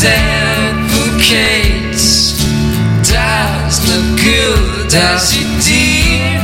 advocates does no good, does it, dear?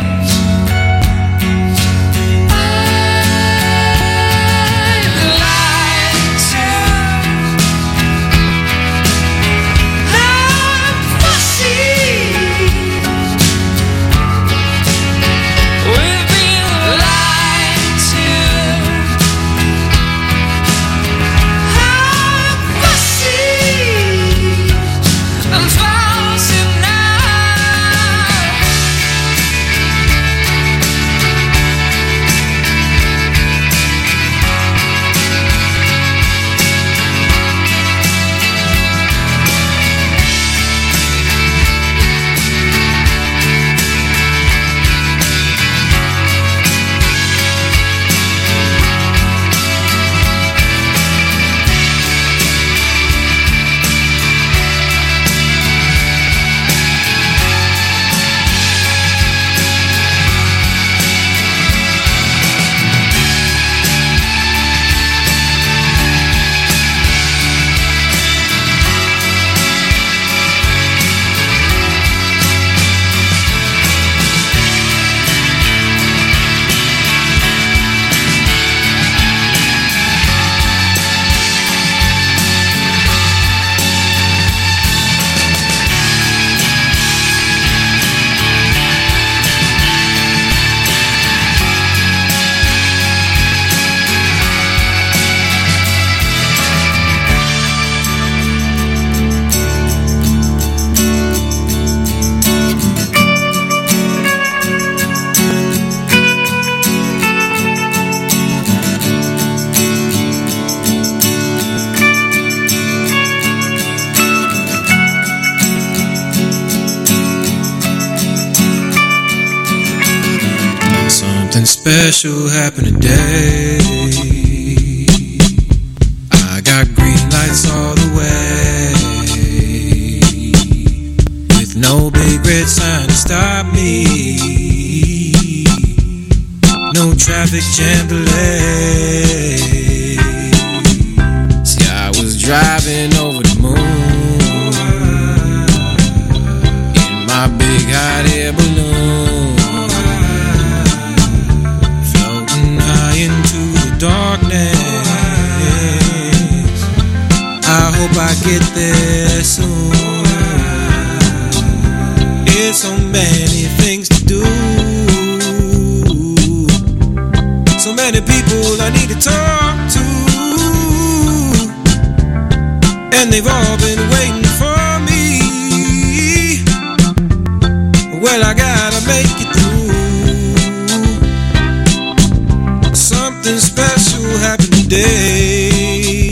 Special happened today. I got green lights all the way, with no big red sign to stop me, no traffic jam delay. See, I was driving over the moon in my big hot air balloon, darkness. I hope I get there soon. There's so many things to do, so many people I need to talk to, and they've all been waiting for me. Well, I gotta make it through. Something special happened today.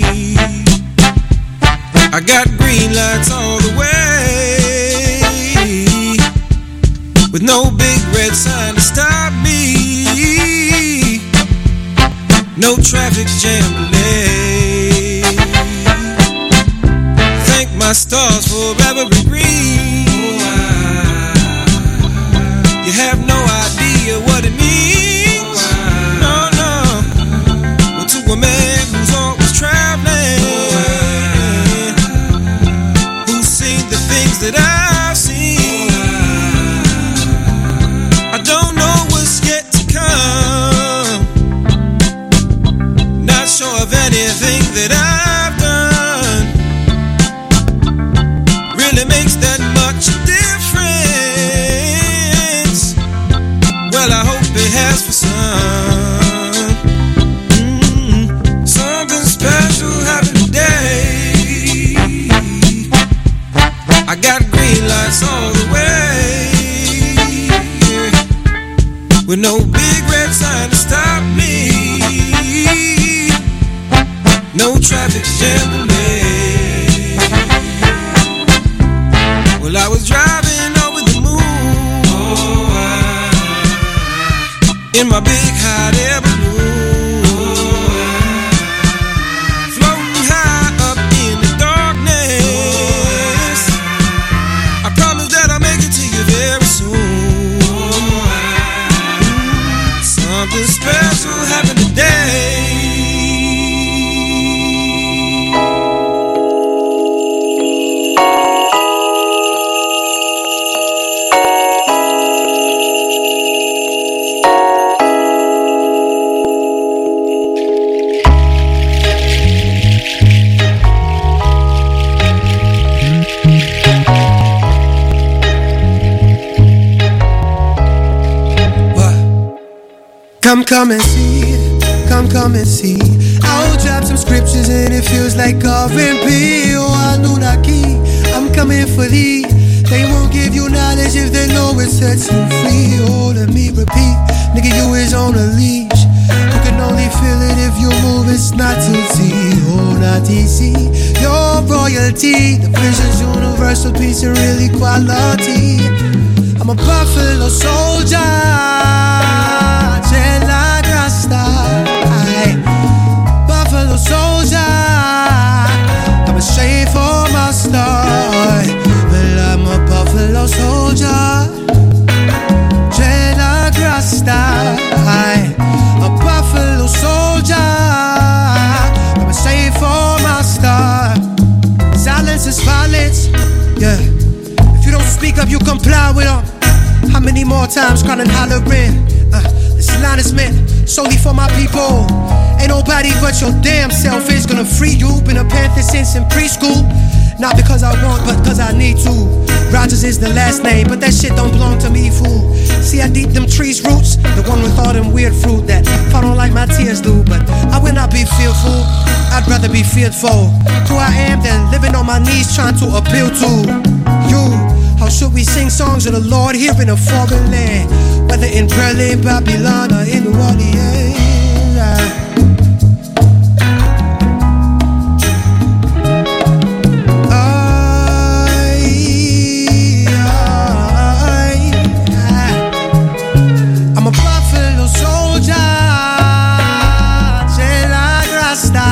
I got green lights all the way, with no big red sign to stop me, no traffic jam delay. Thank my stars for every green. You have no idea what it means. To a man who's always traveling, who's seen the things that I've seen. I don't know what's yet to come, not sure of anything that I've done really makes that much difference. Well, I hope it has for some. I got green lights all the way, with no big red sign to stop me, no traffic jam delay. Well, I was driving over the moon in my big hot air balloon. Something special happened today. come and see, come and see. I'll drop some scriptures and it feels like R&B. Oh, Anunnaki, I'm coming for thee. They won't give you knowledge if they know it sets you free. Oh, let me repeat, nigga, you is on a leash. You can only feel it if you move, it's not easy. Oh, not easy. Your royalty, the vision's universal, peace and really quality. I'm a buffalo soldier, Jedi Rasta. Buffalo soldier, I'm a straight for my star. Well, I'm a buffalo soldier, Jedi Rasta. A buffalo soldier, I'm a straight for my star. Silence is violence, yeah. If you don't speak up, you comply with them. How many more times crying and hollering? This line is meant solely for my people. Ain't nobody but your damn self is gonna free you. Been a Panther since in preschool. Not because I want, but cause I need to. Rogers is the last name, but that shit don't belong to me, fool. See how deep them trees roots? The one with all them weird fruit that fall don't like my tears do. But I will not be fearful, I'd rather be fearful. Who I am than living on my knees trying to appeal to you. How should we sing songs of the Lord here in a foreign land? Whether in Berlin, Babylon, or in New Orleans. I'm a buffalo soldier, Jedi Rasta.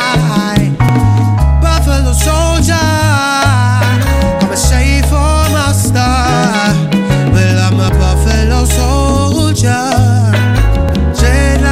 Buffalo soldier, I'm a shade for my star. Well, I'm a buffalo soldier, Jedi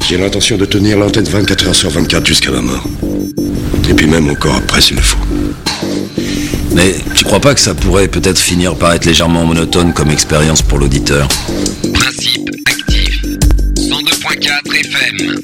J'ai l'intention de tenir l'antenne 24 heures sur 24 jusqu'à ma mort. Et puis même encore après s'il le faut. Mais tu crois pas que ça pourrait peut-être finir par être légèrement monotone comme expérience pour l'auditeur? Principe actif. 102.4 FM.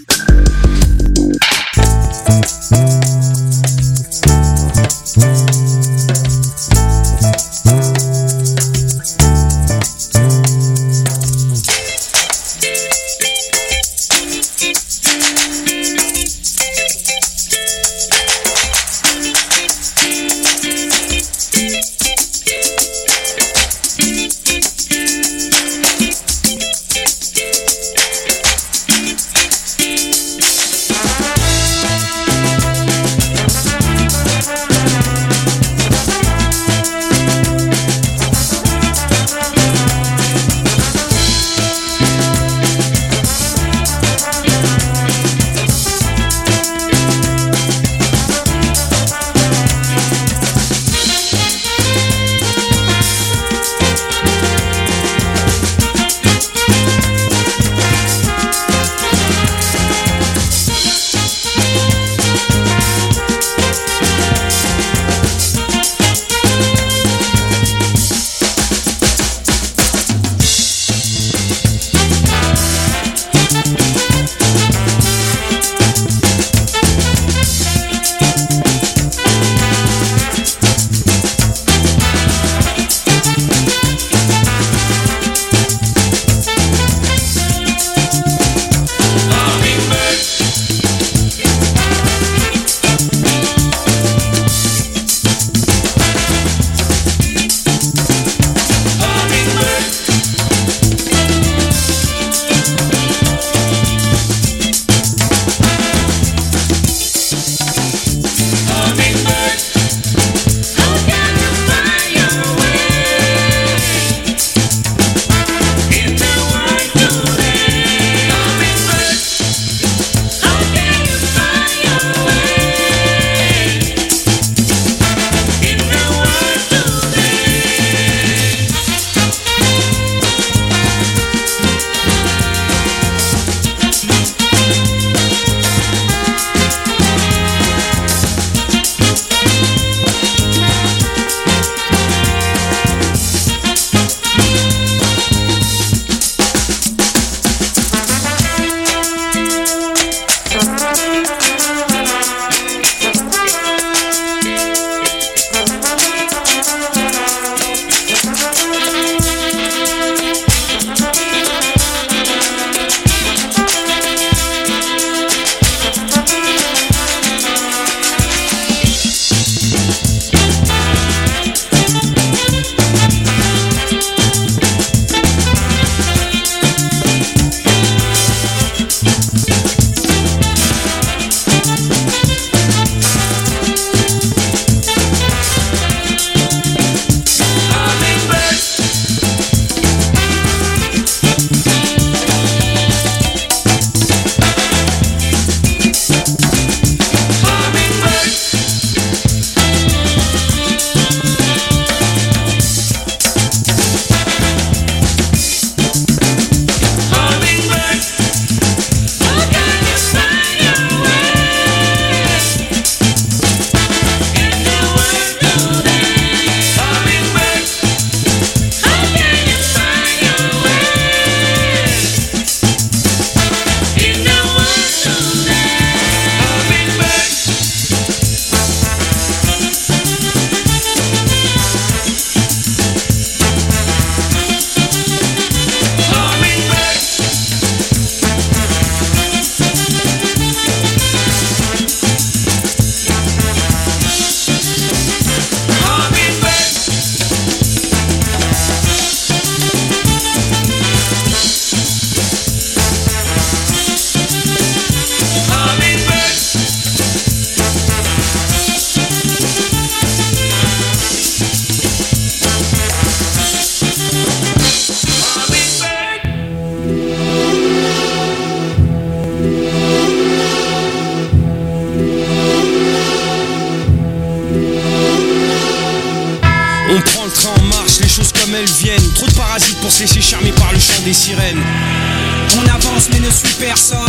Trop de parasites pour se laisser charmer par le chant des sirènes. On avance mais ne suit personne.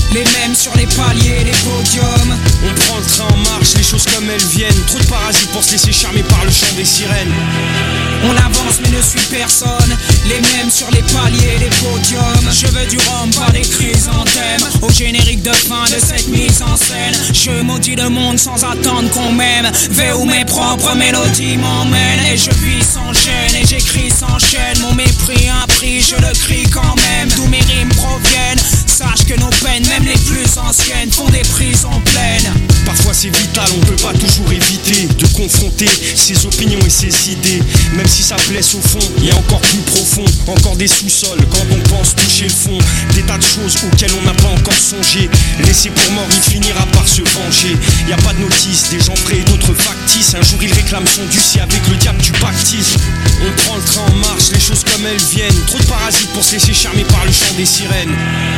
les mêmes sur les paliers, les podiums. On prend le train en marche, les choses comme elles viennent. Trop de parasites pour se laisser charmer par le chant des sirènes. On avance mais ne suit personne, les mêmes sur les paliers, les podiums. Je veux du rhum, pas des chrysanthèmes. Au générique de fin de cette mise en scène, je maudis le monde sans attendre qu'on m'aime. Vais où mes propres mélodies m'emmènent. Et je vis sans gêne et j'écris sans chaîne. Mon mépris un prix, je le crie quand même. D'où mes rimes proviennent, sache que nos peines, même les plus anciennes, font des prisons pleines. Parfois c'est vital, on peut pas toujours éviter de confronter ses opinions et ses idées. Même si ça blesse au fond, il y a encore plus profond. Encore des sous-sols quand on pense toucher le fond. Des tas de choses auxquelles on n'a pas encore songé. Laissé pour mort, il finira par se venger. Y a pas de notice, des gens vrais et d'autres factices. Un jour il réclame son dû, si avec le diable tu pactises. On prend le train en marche, les choses comme elles viennent. Trop de parasites pour se laisser charmer par le chant des sirènes.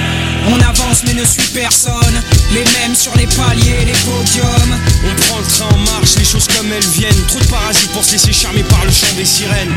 On avance mais ne suit personne, les mêmes sur les paliers, les podiums. On prend le train en marche, les choses comme elles viennent. Trop de parasites pour se laisser charmer par le chant des sirènes.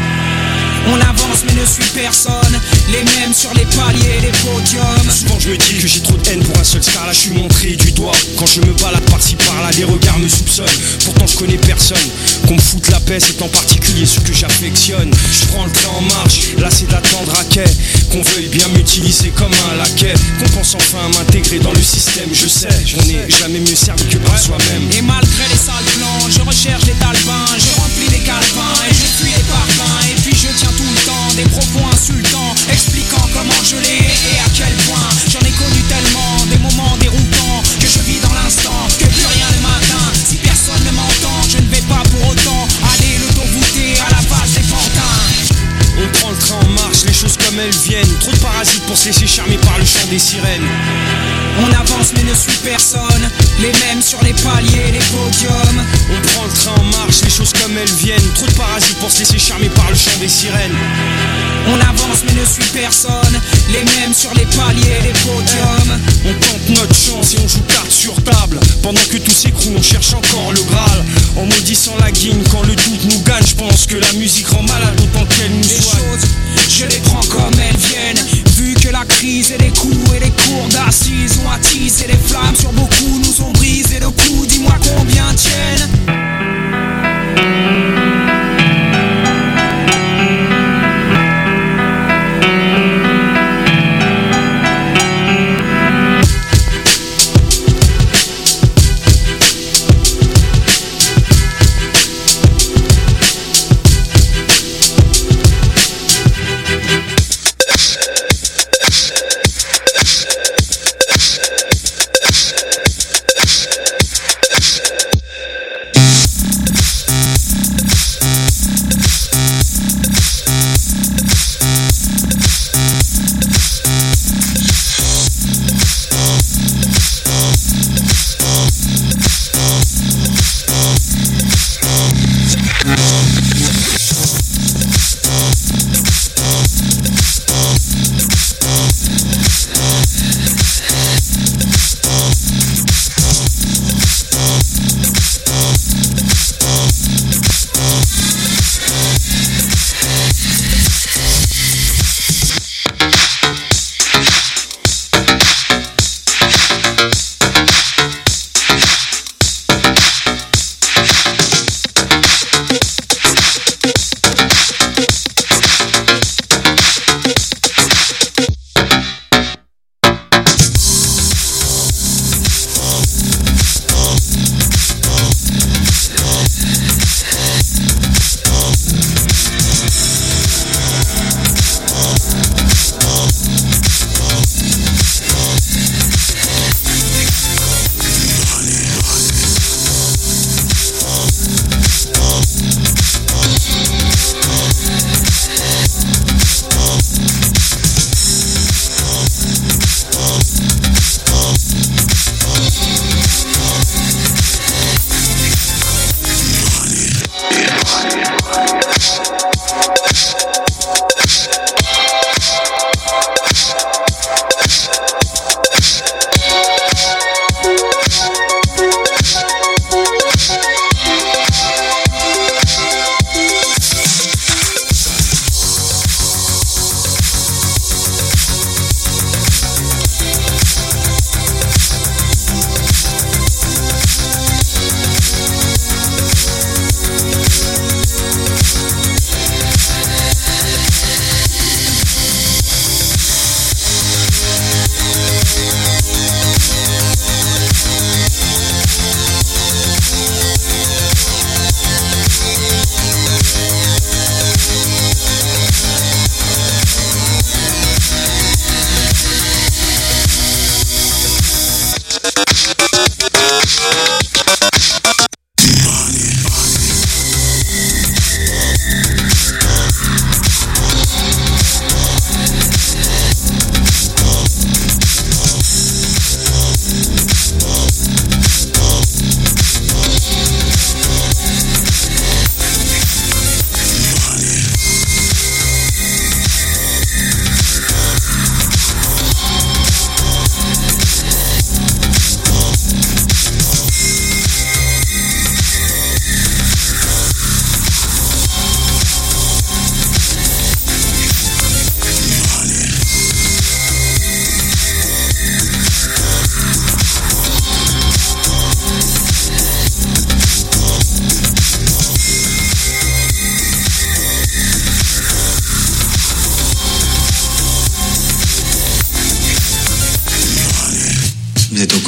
On avance mais ne suit personne, les mêmes sur les paliers, les podiums. Souvent je me dis que j'ai trop de haine pour un seul scar. Là je suis montré du doigt. Quand je me balade par-ci par-là, les regards me soupçonnent. Pourtant je connais personne. Qu'on me foute la paix, c'est en particulier ce que j'affectionne. Je prends le train en marche, là c'est d'attendre à quai. Qu'on veuille bien m'utiliser comme un laquais. Qu'on pense enfin à m'intégrer dans le système. Je sais, on n'est jamais mieux servi que par soi-même. Et malgré les sales plans, je recherche des talbins. Je remplis des calepins et je fuis les parfums. Et puis je tiens tout le temps des propos insultants, expliquant comment je l'ai et à quel point. J'en ai connu tellement, des moments déroutants, que je vis dans l'instant, que plus rien ne m'atteint. Si personne ne m'entend, je ne vais pas pour autant aller le dos voûté à la face des pantins. On prend le train en marche, les choses comme elles viennent. Trop de parasites pour se laisser charmer par le chant des sirènes. On avance mais ne suit personne, les mêmes sur les paliers, les podiums. On prend le train en marche, les choses comme elles viennent. Trop de parasites pour se laisser charmer par le chant des sirènes. On avance mais ne suit personne, les mêmes sur les paliers, les podiums. On tente notre chance et on joue carte sur table. Pendant que tout s'écroule, on cherche encore le Graal. En maudissant la guigne quand le doute nous gagne. Je pense que la musique rend malade autant qu'elle nous soigne. Choses, je les prends comme elles viennent. Vu que la crise et les coups et les cours d'assises ont attisé les flammes sur beaucoup, nous ont brisé le cou. Dis-moi combien tiennent.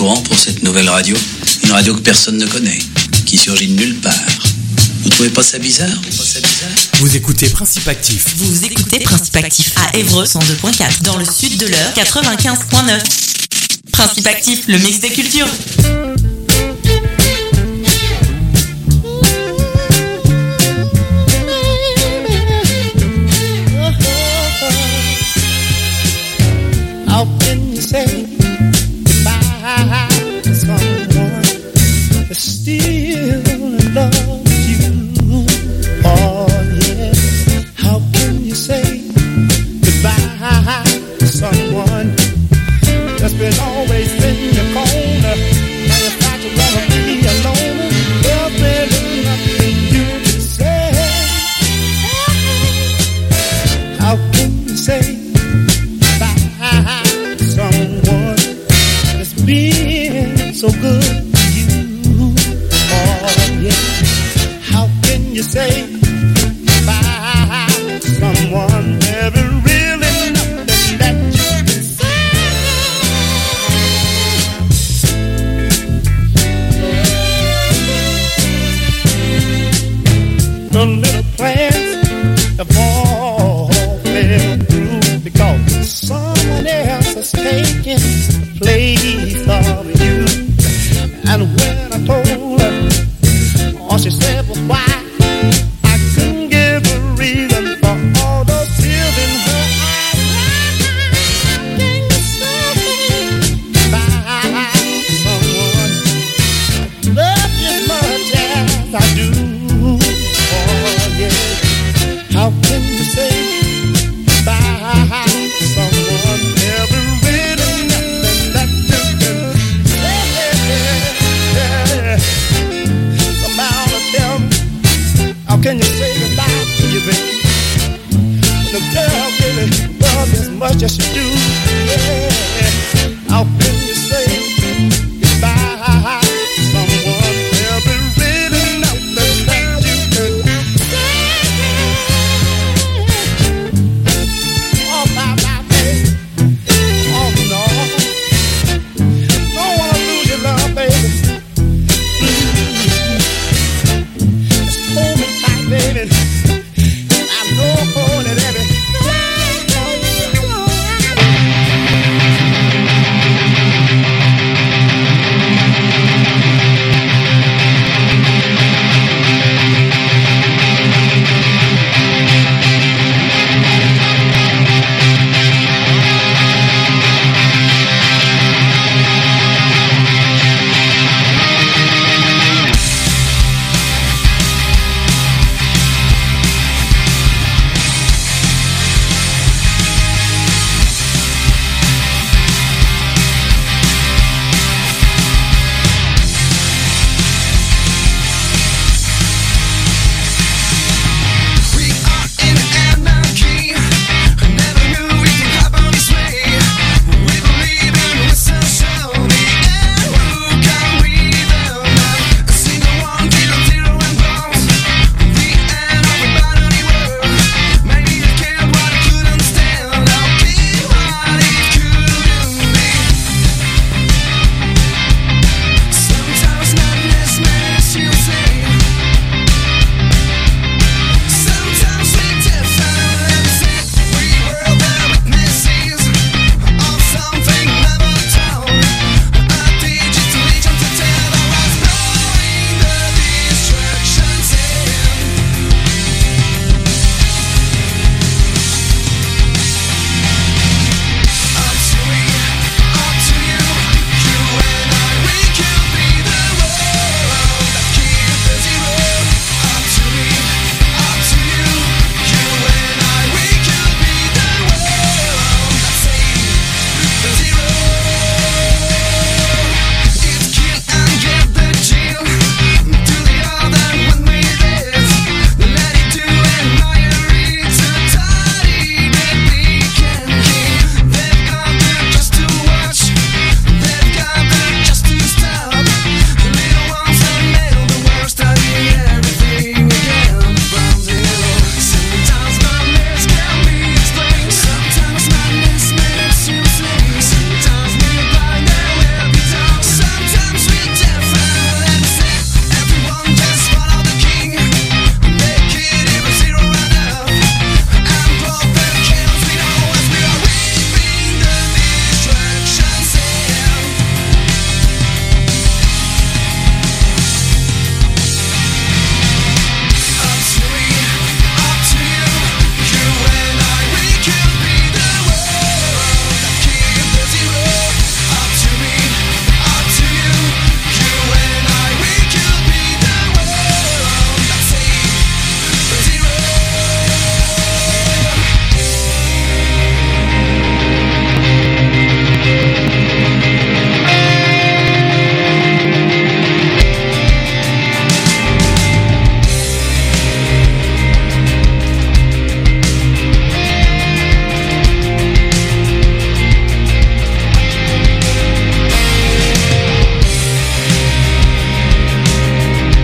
courant pour cette nouvelle radio. Une radio que personne ne connaît, qui surgit de nulle part. Vous trouvez pas ça bizarre? Vous écoutez Principe Actif. Vous écoutez Principe Actif à Évreux 102.4, dans le sud de l'heure 95.9. Principe Actif, le mix des cultures. How can you say goodbye to someone that still loves you? Oh yeah. How can you say goodbye to someone that's been always in your corner and it's not to wanna be alone? There's been nothing you can say. How can you say someone that's been so good to you? Oh yeah. How can you say bye to someone never really nothing that you can say? The little plans have all fell through because someone else has taken the place of you. And when I told her, all she said was why. I couldn't give a reason for all those tears in her eyes. How can you say bye to someone love you as much as I do? Oh yeah. How can you say bye to someone never really nothing that you can say? Somehow tell me, how can you say goodbye to you, baby? When the girl really loves you as much as you do, yeah. How can you